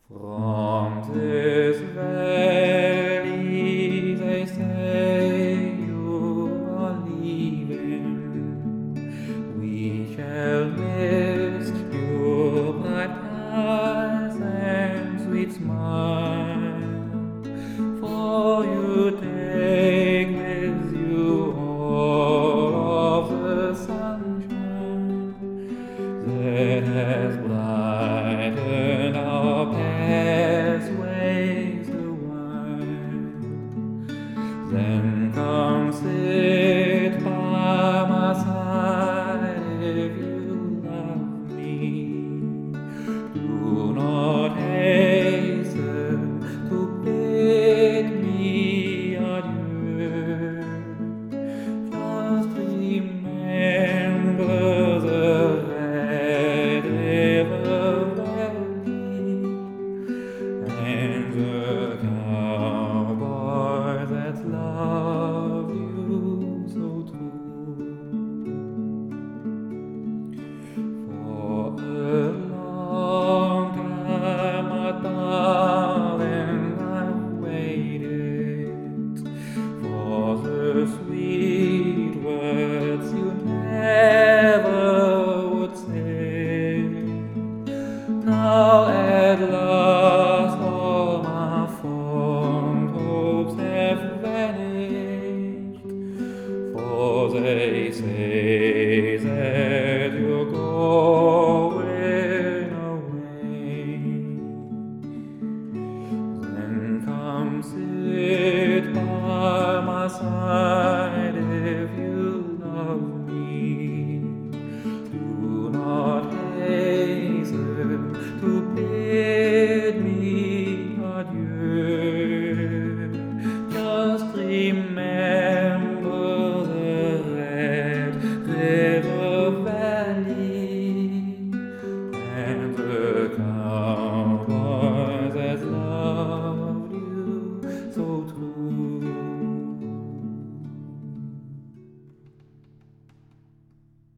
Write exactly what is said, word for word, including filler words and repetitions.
From this valley they say you are leaving. We shall miss your bright eyes and sweet smile, for you take with you all of the sunshine that has brightened our pathways the while. Then come sit by my side if you love me. Do not hasten to bid me adieu. Just remember the red river valley and the cowboy that loved you so true. For a long time, my darling, I've waited for the sweet words you never would say. Now at last all my fond hopes have vanished, for they say that you're going away. Then come sit by my side if you love me. Do not hasten to bid me adieu. Just remember